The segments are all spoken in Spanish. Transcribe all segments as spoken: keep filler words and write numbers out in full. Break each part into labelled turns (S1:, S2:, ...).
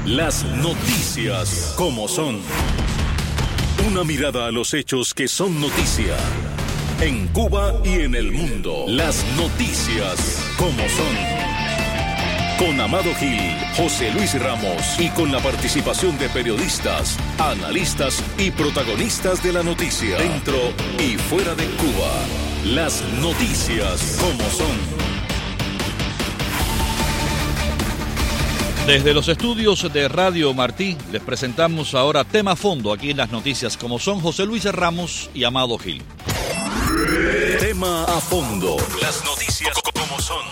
S1: Las noticias como son. Una mirada a los hechos que son noticia. En Cuba y en el mundo. Las noticias como son. Con Amado Gil, José Luis Ramos y con la participación de periodistas, analistas y protagonistas de la noticia. Dentro y fuera de Cuba. Las noticias como son.
S2: Desde los estudios de Radio Martí, les presentamos ahora Tema Fondo, aquí en Las Noticias como son, José Luis Ramos y Amado Gil.
S1: Tema a fondo. Las noticias como son.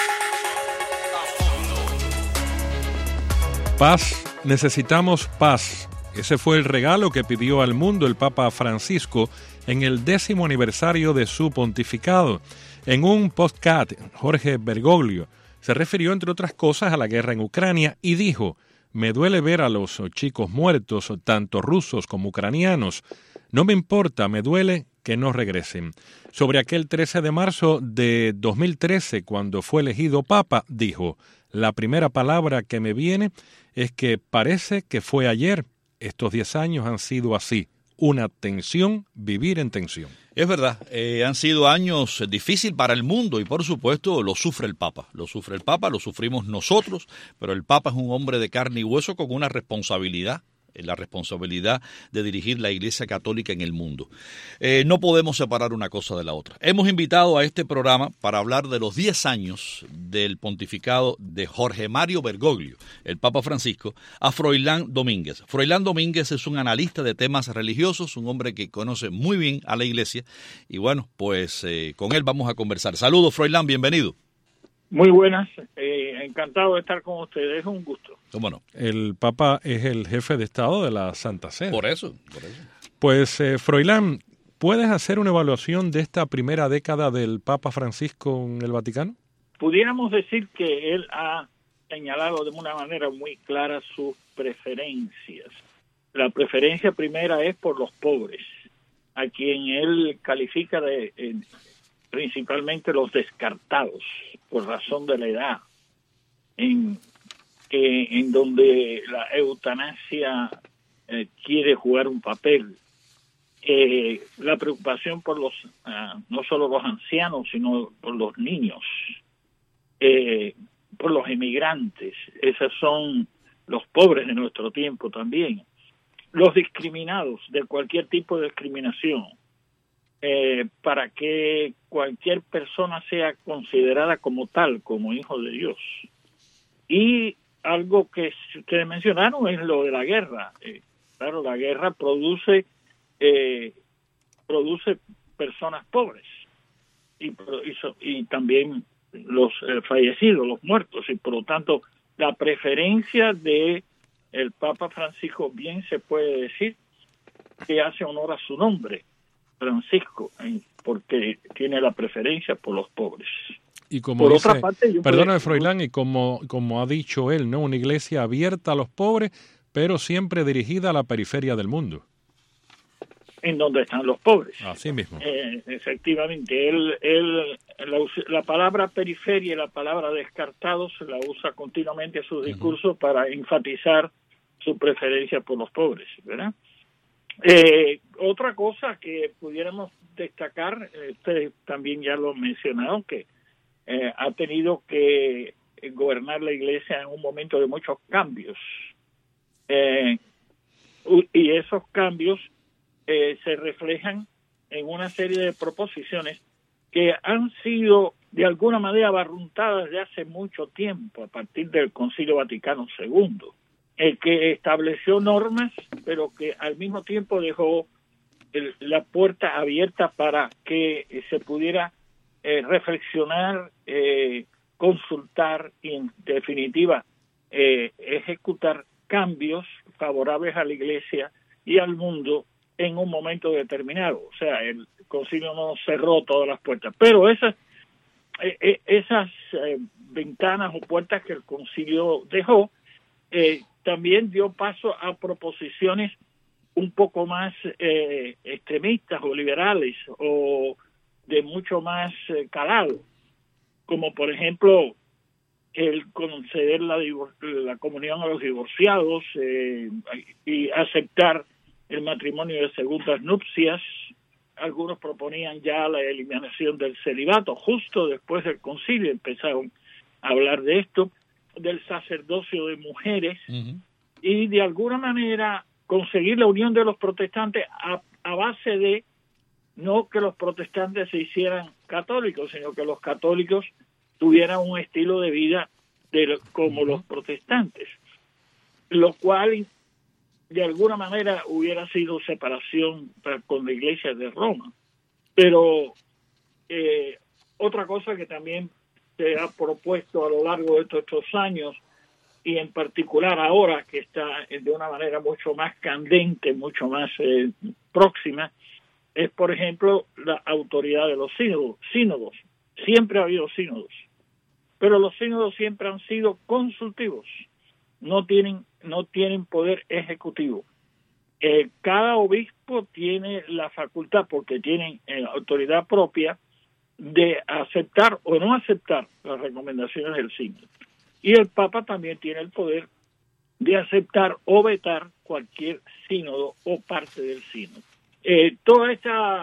S3: Paz, necesitamos paz. Ese fue el regalo que pidió al mundo el Papa Francisco en el décimo aniversario de su pontificado. En un podcast, Jorge Bergoglio se refirió, entre otras cosas, a la guerra en Ucrania y dijo: me duele ver a los chicos muertos, tanto rusos como ucranianos. No me importa, me duele que no regresen. Sobre aquel trece de marzo de dos mil trece, cuando fue elegido Papa, dijo: la primera palabra que me viene es que parece que fue ayer. Estos diez años han sido así. Una tensión, vivir en tensión.
S2: Es verdad, eh, han sido años difíciles para el mundo y por supuesto lo sufre el Papa. Lo sufre el Papa, lo sufrimos nosotros, pero el Papa es un hombre de carne y hueso con una responsabilidad. La responsabilidad de dirigir la Iglesia Católica en el mundo. Eh, no podemos separar una cosa de la otra. Hemos invitado a este programa para hablar de los diez años del pontificado de Jorge Mario Bergoglio, el Papa Francisco, a Froilán Domínguez. Froilán Domínguez es un analista de temas religiosos, un hombre que conoce muy bien a la Iglesia y bueno, pues eh, con él vamos a conversar. Saludos, Froilán, bienvenido.
S4: Muy buenas, eh, encantado de estar con ustedes, es un gusto.
S2: ¿Cómo no?
S3: El Papa es el jefe de Estado de la Santa Sede.
S2: Por eso, por eso.
S3: Pues, eh, Froilán, ¿puedes hacer una evaluación de esta primera década del Papa Francisco en el Vaticano?
S4: Pudiéramos decir que él ha señalado de una manera muy clara sus preferencias. La preferencia primera es por los pobres, a quien él califica de eh, principalmente los descartados por razón de la edad, en que en donde la eutanasia eh, quiere jugar un papel, eh, la preocupación por los uh, no solo los ancianos sino por los niños, eh, por los emigrantes, esos son los pobres de nuestro tiempo también, los discriminados de cualquier tipo de discriminación. Eh, para que cualquier persona sea considerada como tal, como hijo de Dios. Y algo que ustedes mencionaron es lo de la guerra. Eh, claro, la guerra produce eh, produce personas pobres y, y, y también los eh, fallecidos, los muertos, y por lo tanto la preferencia de el Papa Francisco, bien se puede decir que hace honor a su nombre, Francisco, porque tiene la preferencia por los pobres.
S3: Y como
S4: por
S3: dice,
S4: otra parte, yo
S3: perdóname,
S4: puedo...
S3: Froilán, y como, como ha dicho él, ¿no? Una iglesia abierta a los pobres, pero siempre dirigida a la periferia del mundo.
S4: En donde están los pobres.
S3: Así mismo.
S4: Eh, efectivamente, él, él la, la palabra periferia y la palabra descartados la usa continuamente en sus discursos uh-huh. para enfatizar su preferencia por los pobres, ¿verdad? Eh, otra cosa que pudiéramos destacar, eh, ustedes también ya lo mencionaron, que eh, ha tenido que gobernar la Iglesia en un momento de muchos cambios. Eh, y esos cambios eh, se reflejan en una serie de proposiciones que han sido de alguna manera barruntadas de hace mucho tiempo, a partir del Concilio Vaticano segundo. El que estableció normas, pero que al mismo tiempo dejó el, la puerta abierta para que eh, se pudiera eh, reflexionar, eh, consultar y, en definitiva, eh, ejecutar cambios favorables a la Iglesia y al mundo en un momento determinado. O sea, el concilio no cerró todas las puertas, pero esas, eh, esas eh, ventanas o puertas que el concilio dejó, eh, también dio paso a proposiciones un poco más eh, extremistas o liberales o de mucho más eh, calado, como por ejemplo el conceder la, la comunión a los divorciados eh, y aceptar el matrimonio de segundas nupcias. Algunos proponían ya la eliminación del celibato. Justo después del concilio empezaron a hablar de esto, del sacerdocio de mujeres, uh-huh. y de alguna manera conseguir la unión de los protestantes a, a base de no que los protestantes se hicieran católicos, sino que los católicos tuvieran un estilo de vida de, como uh-huh. los protestantes, lo cual de alguna manera hubiera sido separación con la Iglesia de Roma. Pero eh, otra cosa que también se ha propuesto a lo largo de estos, estos años, y en particular ahora que está de una manera mucho más candente, mucho más eh, próxima, es, por ejemplo, la autoridad de los sínodos. sínodos. Siempre ha habido sínodos, pero los sínodos siempre han sido consultivos, no tienen no tienen poder ejecutivo. Eh, cada obispo tiene la facultad, porque tienen eh, autoridad propia, de aceptar o no aceptar las recomendaciones del sínodo. Y el Papa también tiene el poder de aceptar o vetar cualquier sínodo o parte del sínodo. Eh, toda esta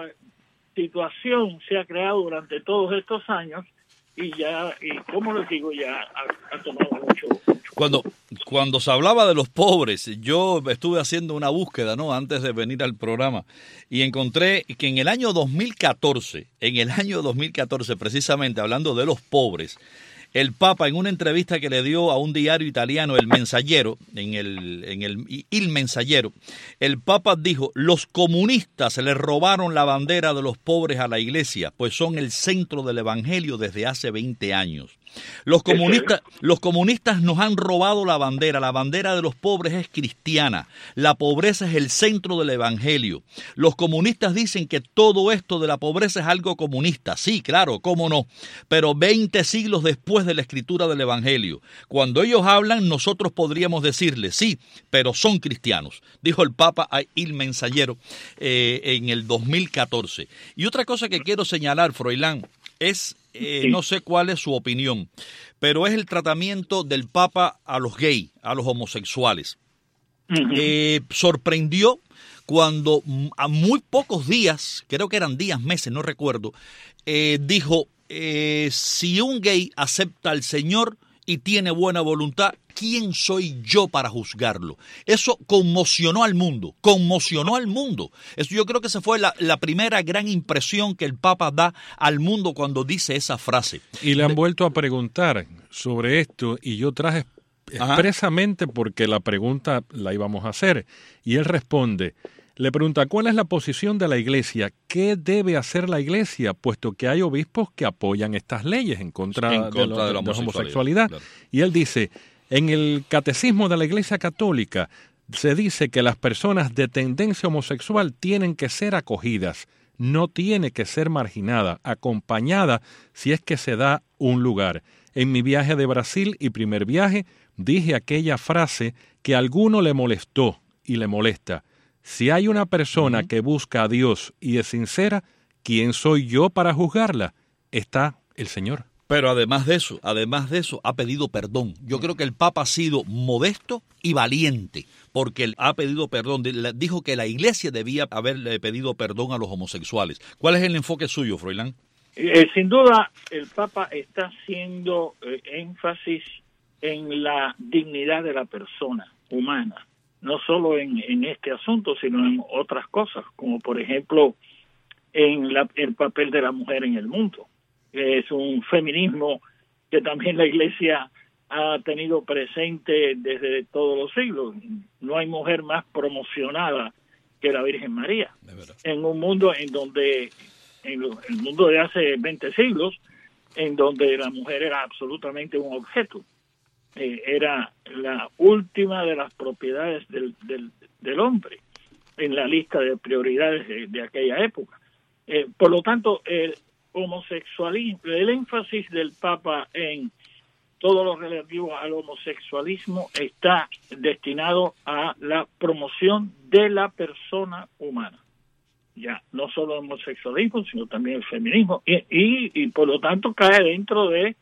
S4: situación se ha creado durante todos estos años y ya, y como les digo, ya ha, ha tomado mucho, mucho.
S2: Cuando, cuando se hablaba de los pobres, yo estuve haciendo una búsqueda, ¿no?, antes de venir al programa, y encontré que en el año dos mil catorce, en el año dos mil catorce, precisamente hablando de los pobres, el Papa, en una entrevista que le dio a un diario italiano, El Mensajero, en el, en el Il Mensajero, el Papa dijo: los comunistas le robaron la bandera de los pobres a la Iglesia, pues son el centro del Evangelio desde hace veinte años. Los comunistas, los comunistas nos han robado la bandera. La bandera de los pobres es cristiana. La pobreza es el centro del Evangelio. Los comunistas dicen que todo esto de la pobreza es algo comunista. Sí, claro, cómo no. Pero veinte siglos después de la escritura del Evangelio, cuando ellos hablan, nosotros podríamos decirles, sí, pero son cristianos, dijo el Papa a Il Mensajero eh, en el dos mil catorce. Y otra cosa que quiero señalar, Froilán, es... Eh, sí. No sé cuál es su opinión, pero es el tratamiento del Papa a los gays, a los homosexuales. Uh-huh. Eh, sorprendió cuando a muy pocos días, creo que eran días, meses, no recuerdo, eh, dijo, eh, si un gay acepta al Señor y tiene buena voluntad, ¿quién soy yo para juzgarlo? Eso conmocionó al mundo, conmocionó al mundo. Eso yo creo que esa fue la, la primera gran impresión que el Papa da al mundo cuando dice esa frase.
S3: Y le han vuelto a preguntar sobre esto, y yo traje expresamente Ajá. porque la pregunta la íbamos a hacer. Y él responde, le pregunta, ¿cuál es la posición de la Iglesia? ¿Qué debe hacer la Iglesia? Puesto que hay obispos que apoyan estas leyes en contra, en contra de, lo, de, la de la homosexualidad. Claro. Y él dice, en el Catecismo de la Iglesia Católica se dice que las personas de tendencia homosexual tienen que ser acogidas, no tiene que ser marginada, acompañada si es que se da un lugar. En mi viaje de Brasil y primer viaje dije aquella frase que a alguno le molestó y le molesta. Si hay una persona uh-huh. que busca a Dios y es sincera, ¿quién soy yo para juzgarla? Está el Señor.
S2: Pero además de eso, además de eso, ha pedido perdón. Yo creo que el Papa ha sido modesto y valiente, porque él ha pedido perdón. Dijo que la Iglesia debía haberle pedido perdón a los homosexuales. ¿Cuál es el enfoque suyo, Froilán?
S4: Eh, sin duda, el Papa está haciendo eh, énfasis en la dignidad de la persona humana. No solo en, en este asunto, sino en otras cosas, como por ejemplo en la, el papel de la mujer en el mundo. Es un feminismo que también la Iglesia ha tenido presente desde todos los siglos. No hay mujer más promocionada que la Virgen María. En un mundo en donde, en el mundo de hace veinte siglos, en donde la mujer era absolutamente un objeto. Eh, era la última de las propiedades del, del, del hombre en la lista de prioridades de, de aquella época. Eh, por lo tanto, el homosexualismo, el énfasis del Papa en todo lo relativo al homosexualismo está destinado a la promoción de la persona humana. Ya, no solo el homosexualismo, sino también el feminismo, y, y, y por lo tanto cae dentro de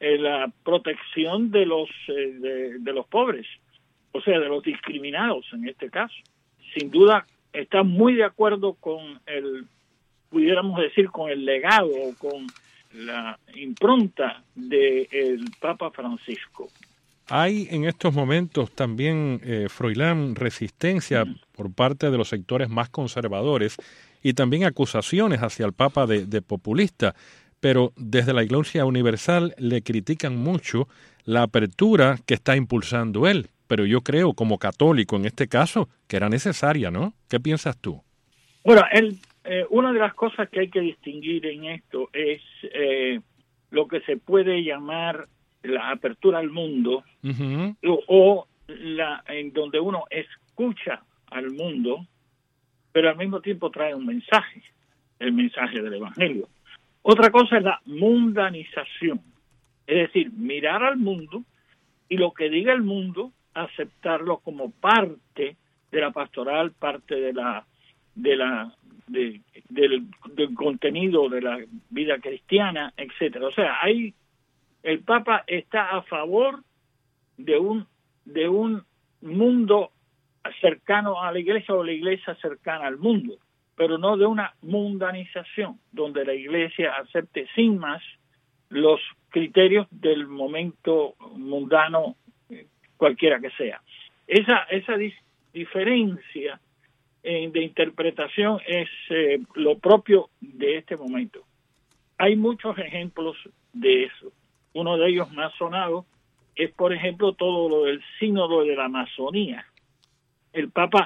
S4: eh, la protección de los eh, de, de los pobres, o sea, de los discriminados en este caso. Sin duda está muy de acuerdo con el, pudiéramos decir, con el legado o con la impronta del Papa Francisco.
S3: Hay en estos momentos también, eh, Froilán, resistencia mm. por parte de los sectores más conservadores y también acusaciones hacia el Papa de, de populista, pero desde la Iglesia Universal le critican mucho la apertura que está impulsando él. Pero yo creo, como católico en este caso, que era necesaria, ¿no? ¿Qué piensas tú?
S4: Bueno, el, eh, una de las cosas que hay que distinguir en esto es eh, lo que se puede llamar la apertura al mundo, uh-huh. o, o la en donde uno escucha al mundo, pero al mismo tiempo trae un mensaje, el mensaje del Evangelio. Otra cosa es la mundanización, es decir, mirar al mundo y lo que diga el mundo, aceptarlo como parte de la pastoral, parte de la de la de, del, del contenido de la vida cristiana, etcétera. O sea, hay el Papa está a favor de un de un mundo cercano a la Iglesia o la Iglesia cercana al mundo, pero no de una mundanización donde la Iglesia acepte sin más los criterios del momento mundano, cualquiera que sea. Esa esa dis- diferencia eh, de interpretación es eh, lo propio de este momento. Hay muchos ejemplos de eso. Uno de ellos más sonado es, por ejemplo, todo lo del sínodo de la Amazonía. El Papa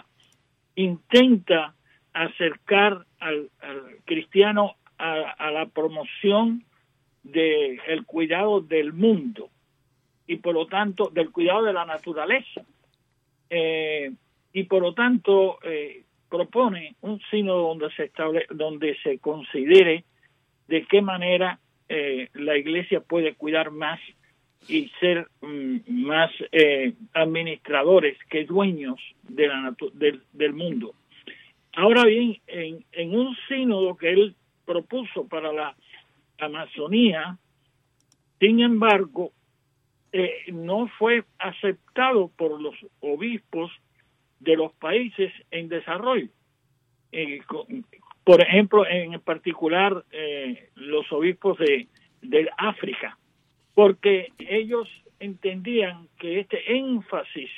S4: intenta acercar al, al cristiano a, a la promoción del de cuidado del mundo y por lo tanto del cuidado de la naturaleza, eh, y por lo tanto eh, propone un sínodo donde se estable, donde se considere de qué manera eh, la Iglesia puede cuidar más y ser mm, más eh, administradores que dueños de la natu- del, del mundo. Ahora bien, en, en un sínodo que él propuso para la Amazonía, sin embargo, Eh, no fue aceptado por los obispos de los países en desarrollo. Eh, con, por ejemplo, en particular, eh, los obispos de, de África, porque ellos entendían que este énfasis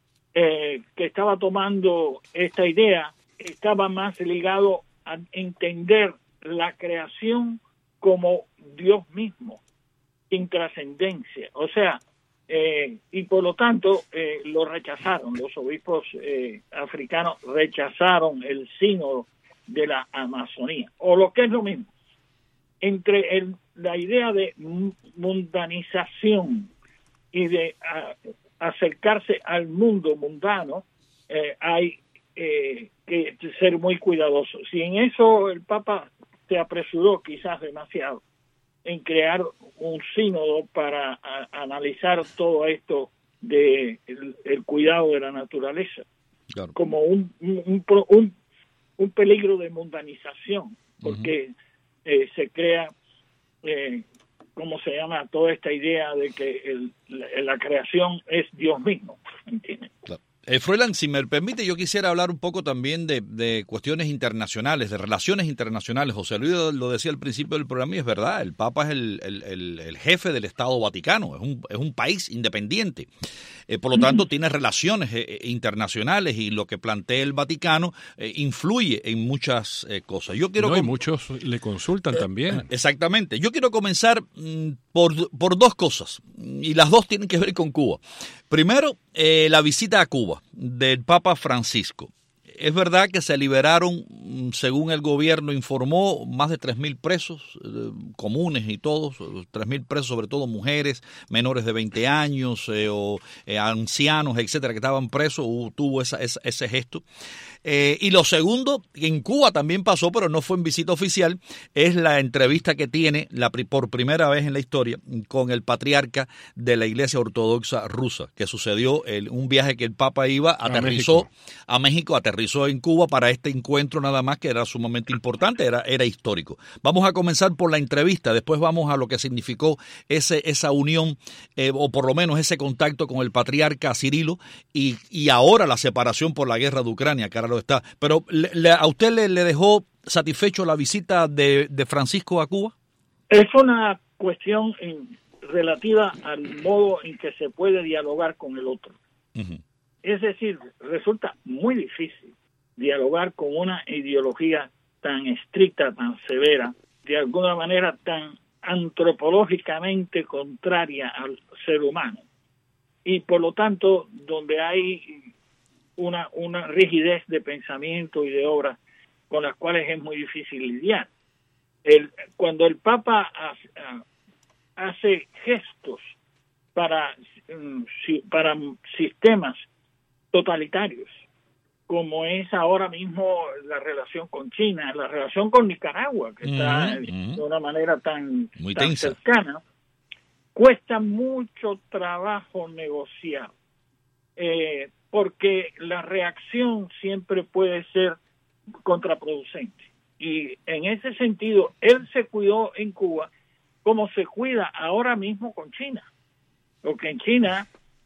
S4: eh, que estaba tomando esta idea estaba más ligado a entender la creación como Dios mismo, sin trascendencia. O sea, eh, y por lo tanto eh, lo rechazaron. Los obispos eh, africanos rechazaron el sínodo de la Amazonía. O lo que es lo mismo, entre el, la idea de mundanización y de a, acercarse al mundo mundano, eh, hay eh, que ser muy cuidadosos. Si en eso el Papa se apresuró quizás demasiado en crear un sínodo para a, analizar todo esto de el, el cuidado de la naturaleza, claro, como un un, un un peligro de mundanización, porque uh-huh. eh, se crea, eh, ¿cómo se llama? Toda esta idea de que el, la, la creación es Dios mismo, ¿entiendes?
S2: Claro. Eh, Froilán, si me permite, yo quisiera hablar un poco también de, de cuestiones internacionales, de relaciones internacionales. José Luis lo decía al principio del programa y es verdad, el Papa es el, el, el, el jefe del Estado Vaticano, es un, es un país independiente. Eh, por lo tanto, tiene relaciones eh, internacionales y lo que plantea el Vaticano eh, influye en muchas eh, cosas. Yo quiero
S3: no, y muchos le consultan eh, también.
S2: Exactamente. Yo quiero comenzar mm, por, por dos cosas, y las dos tienen que ver con Cuba. Primero, eh, la visita a Cuba del Papa Francisco. Es verdad que se liberaron, según el gobierno informó, más de tres mil presos eh, comunes y todos, tres mil presos, sobre todo mujeres, menores de veinte años eh, o eh, ancianos, etcétera, que estaban presos. Uh, tuvo esa, esa, ese gesto. Eh, y lo segundo, en Cuba también pasó, pero no fue en visita oficial, es la entrevista que tiene la, por primera vez en la historia con el patriarca de la Iglesia Ortodoxa rusa, que sucedió el, un viaje que el Papa iba, aterrizó a México, a México aterrizó aterrizó en Cuba para este encuentro nada más, que era sumamente importante, era, era histórico. Vamos a comenzar por la entrevista, después vamos a lo que significó ese, esa unión, eh, o por lo menos ese contacto con el patriarca Cirilo, y, y ahora la separación por la guerra de Ucrania, que ahora lo está. Pero le, le, ¿a usted le, le dejó satisfecho la visita de, de Francisco a Cuba?
S4: Es una cuestión en, relativa al modo en que se puede dialogar con el otro. Uh-huh. Es decir, resulta muy difícil dialogar con una ideología tan estricta, tan severa, de alguna manera tan antropológicamente contraria al ser humano. Y por lo tanto, donde hay una, una rigidez de pensamiento y de obra con las cuales es muy difícil lidiar. El, cuando el Papa hace, hace gestos para, para sistemas totalitarios, como es ahora mismo la relación con China, la relación con Nicaragua, que está mm-hmm. de una manera tan,
S2: Muy
S4: tan
S2: tensa.
S4: cercana, cuesta mucho trabajo negociar, eh, porque la reacción siempre puede ser contraproducente. Y en ese sentido, él se cuidó en Cuba como se cuida ahora mismo con China, porque en China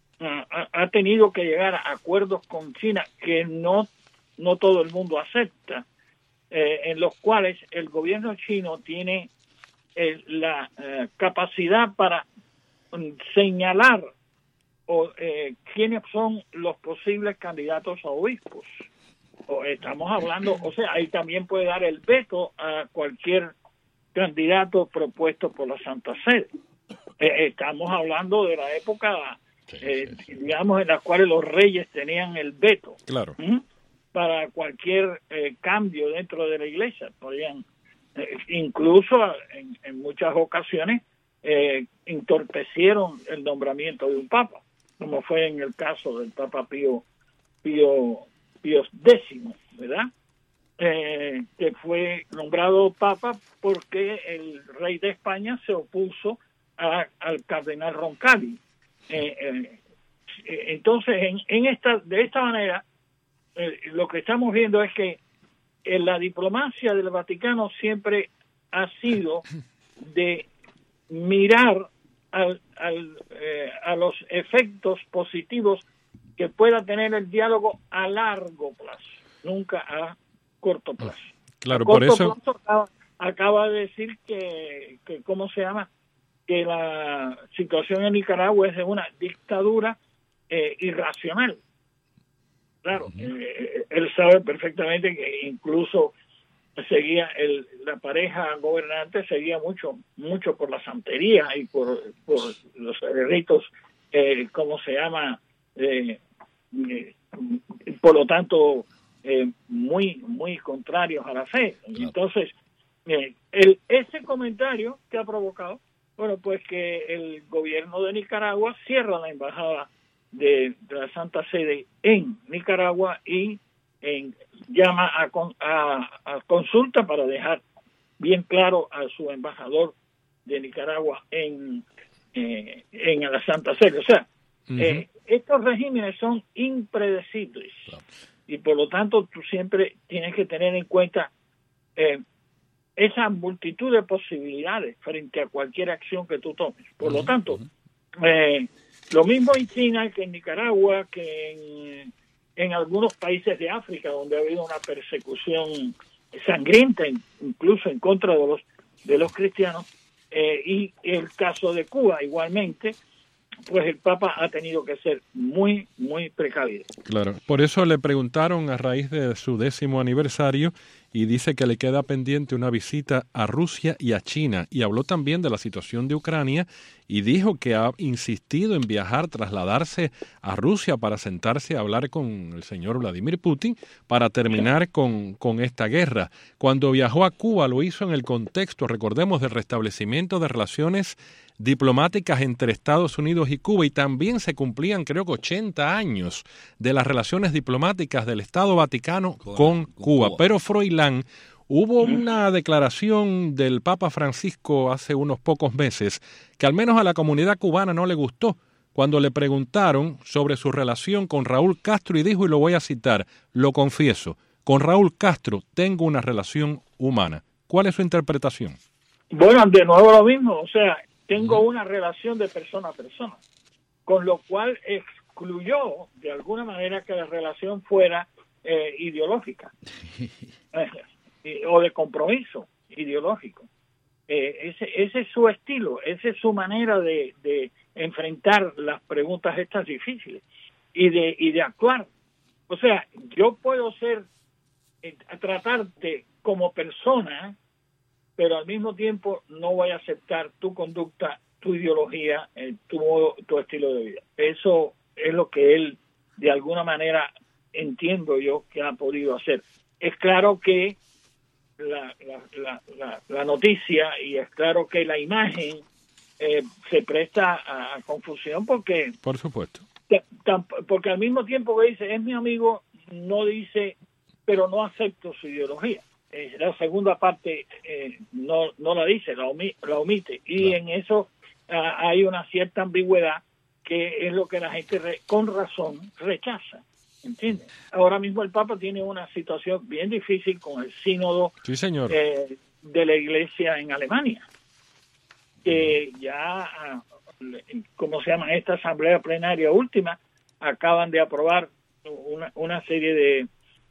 S4: ha tenido que llegar a acuerdos con China que no, no todo el mundo acepta, eh, en los cuales el gobierno chino tiene eh, la eh, capacidad para um, señalar o, eh, quiénes son los posibles candidatos a obispos. O estamos hablando, o sea, ahí también puede dar el veto a cualquier candidato propuesto por la Santa Sede. Eh, estamos hablando de la época... Eh, digamos, en las cuales los reyes tenían el veto,
S3: claro,
S4: ¿Mm? para cualquier eh, cambio dentro de la iglesia. Podían, eh, incluso en, en muchas ocasiones, eh, entorpecieron el nombramiento de un papa, como fue en el caso del Papa Pío Pío, Pío X, ¿verdad? Eh, que fue nombrado papa porque el rey de España se opuso a, al cardenal Roncalli. Eh, eh, entonces en, en esta de esta manera eh, lo que estamos viendo es que eh, la diplomacia del Vaticano siempre ha sido de mirar al, al, eh, a los efectos positivos que pueda tener el diálogo a largo plazo, nunca a corto plazo.
S3: Claro,
S4: a corto
S3: por eso
S4: plazo acaba, acaba de decir que, que ¿cómo se llama? que la situación en Nicaragua es de una dictadura eh, irracional. Claro, eh, él sabe perfectamente que incluso seguía el, la pareja gobernante seguía mucho mucho por la santería y por, por los ritos, eh, ¿cómo se llama? Eh, eh, por lo tanto, eh, muy muy contrarios a la fe. Entonces, eh, el, ese comentario que ha provocado, bueno, pues que el gobierno de Nicaragua cierra la embajada de, de la Santa Sede en Nicaragua y en, llama a, a, a consulta para dejar bien claro a su embajador de Nicaragua en, eh, en la Santa Sede. O sea, uh-huh. eh, estos regímenes son impredecibles claro. y por lo tanto tú siempre tienes que tener en cuenta eh, esa multitud de posibilidades frente a cualquier acción que tú tomes. Por lo tanto, eh, lo mismo en China que en Nicaragua, que en, en algunos países de África, donde ha habido una persecución sangrienta, incluso en contra de los de los cristianos, eh, y el caso de Cuba igualmente, pues el Papa ha tenido que ser muy, muy precavido.
S3: Claro, por eso le preguntaron a raíz de su décimo aniversario y dice que le queda pendiente una visita a Rusia y a China, y habló también de la situación de Ucrania y dijo que ha insistido en viajar, trasladarse a Rusia para sentarse a hablar con el señor Vladimir Putin para terminar con, con esta guerra. Cuando viajó a Cuba lo hizo en el contexto, recordemos, del restablecimiento de relaciones diplomáticas entre Estados Unidos y Cuba, y también se cumplían creo que ochenta años de las relaciones diplomáticas del Estado Vaticano con, con Cuba. Cuba. Pero Froilán, hubo una declaración del Papa Francisco hace unos pocos meses que al menos a la comunidad cubana no le gustó, cuando le preguntaron sobre su relación con Raúl Castro y dijo, y lo voy a citar, lo confieso, con Raúl Castro tengo una relación humana. ¿Cuál es su interpretación?
S4: Bueno, de nuevo lo mismo, o sea, tengo una relación de persona a persona, con lo cual excluyó de alguna manera que la relación fuera eh, ideológica eh, o de compromiso ideológico. Eh, ese, ese es su estilo, esa es su manera de, de enfrentar las preguntas estas difíciles y de, y de actuar. O sea, yo puedo ser, eh, tratarte como persona, pero al mismo tiempo no voy a aceptar tu conducta, tu ideología, eh, tu modo, tu estilo de vida. Eso es lo que él, de alguna manera, entiendo yo que ha podido hacer. Es claro que la, la, la, la, la noticia y es claro que la imagen eh, se presta a, a confusión porque...
S3: Por supuesto.
S4: Porque al mismo tiempo que dice, es mi amigo, no dice, pero no acepto su ideología. Eh, la segunda parte eh, no no la dice, la, omi, la omite. Y claro, en eso uh, hay una cierta ambigüedad que es lo que la gente re, con razón rechaza. ¿Entiendes? Ahora mismo el Papa tiene una situación bien difícil con el sínodo
S3: sí, señor.
S4: Eh, de la Iglesia en Alemania. Que ya, ¿cómo se llama? Esta asamblea plenaria última acaban de aprobar una, una serie de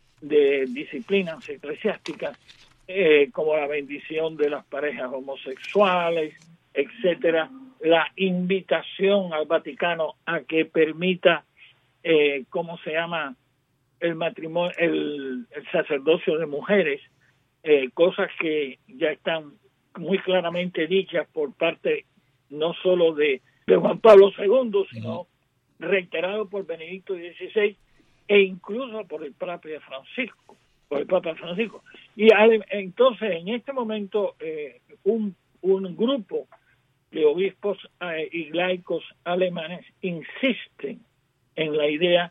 S4: de disciplinas eclesiásticas eh, como la bendición de las parejas homosexuales, etcétera, la invitación al Vaticano a que permita eh, ¿cómo se llama? el matrimonio, el, el sacerdocio de mujeres, eh, cosas que ya están muy claramente dichas por parte no solo de, de Juan Pablo segundo, sino no. reiterado por Benedicto dieciséis e incluso por el Papa Francisco, por el Papa Francisco. Y al, entonces, en este momento, eh, un, un grupo de obispos eh, y laicos alemanes insisten en la idea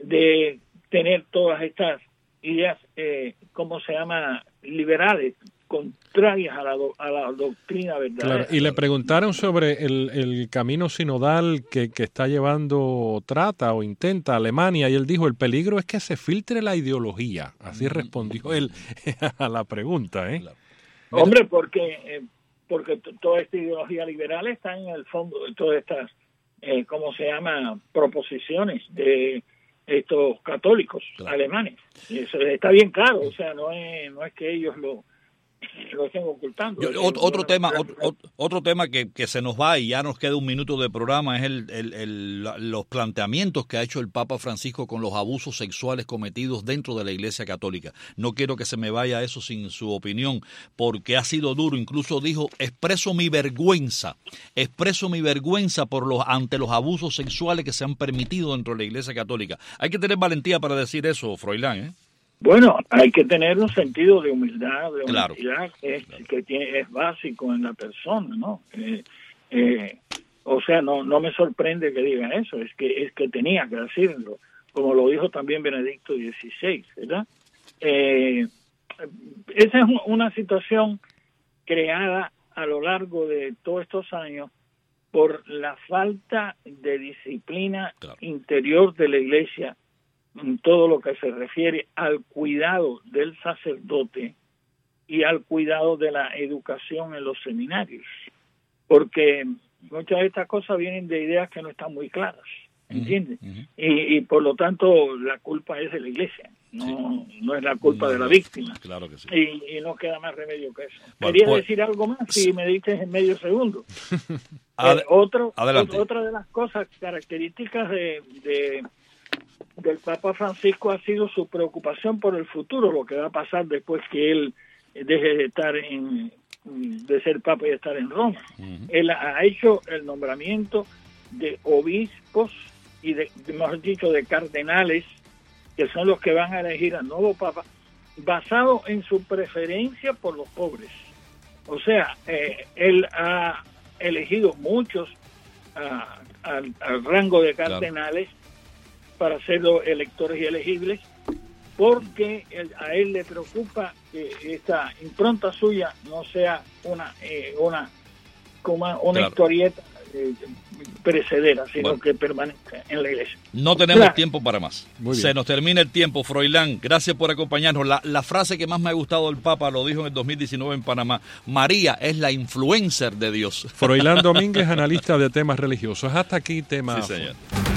S4: de tener todas estas ideas, eh, ¿cómo se llama?, liberales, contrarias a la, do, a la doctrina verdadera.
S3: Claro, y le preguntaron sobre el, el camino sinodal que, que está llevando, trata o intenta Alemania, y él dijo, el peligro es que se filtre la ideología. Así respondió él a la pregunta. ¿eh?
S4: Hombre, porque, eh, porque t- toda esta ideología liberal está en el fondo de todas estas, eh, ¿cómo se llama?, proposiciones de estos católicos claro. alemanes. Y eso está bien claro, o sea, no es, no es que ellos lo... lo estén ocultando.
S2: Yo, otro, otro tema otro, otro tema que, que se nos va y ya nos queda un minuto de programa es el, el, el, los planteamientos que ha hecho el Papa Francisco con los abusos sexuales cometidos dentro de la Iglesia Católica. No quiero que se me vaya eso sin su opinión, porque ha sido duro. Incluso dijo, expreso mi vergüenza, expreso mi vergüenza por los ante los abusos sexuales que se han permitido dentro de la Iglesia Católica. Hay que tener valentía para decir eso, Froilán, ¿eh?
S4: Bueno, hay que tener un sentido de humildad, de
S2: claro,
S4: honestidad que, es,
S2: claro.
S4: que tiene, es básico en la persona, ¿no? Eh, eh, o sea, no no me sorprende que diga eso, es que es que tenía que decirlo, como lo dijo también Benedicto dieciséis, ¿verdad? Eh, esa es una situación creada a lo largo de todos estos años por la falta de disciplina claro. interior de la Iglesia en todo lo que se refiere al cuidado del sacerdote y al cuidado de la educación en los seminarios, porque muchas de estas cosas vienen de ideas que no están muy claras, ¿entiendes? Uh-huh. Y, y por lo tanto la culpa es de la Iglesia, no, sí. no es la culpa no, de la víctima.
S2: Claro que sí.
S4: Y, y no queda más remedio que eso.
S2: Bueno,
S4: Quería
S2: pues,
S4: decir algo más, si sí. me dices en medio segundo.
S2: Ad-
S4: eh, otro,
S2: Adelante.
S4: Otra de las cosas características de... de del Papa Francisco ha sido su preocupación por el futuro, lo que va a pasar después que él deje de estar en de ser Papa y estar en Roma. Uh-huh. Él ha hecho el nombramiento de obispos y de, mejor dicho, de cardenales, que son los que van a elegir al nuevo Papa, basado en su preferencia por los pobres. O sea, eh, él ha elegido muchos uh, al, al rango de cardenales, claro. para ser los electores y elegibles, porque él, a él le preocupa que esta impronta suya no sea una eh, una como una claro. historieta eh, precedera, sino
S2: bueno.
S4: que permanezca en la iglesia.
S2: No tenemos
S4: Claro.
S2: tiempo para más.
S3: Muy bien.
S2: Se nos termina el tiempo, Froilán. Gracias por acompañarnos. La, la frase que más me ha gustado del Papa lo dijo en el dos mil diecinueve en Panamá. María es la influencer de Dios.
S3: Froilán Domínguez, analista de temas religiosos. Hasta aquí, tema.
S2: Sí, señor.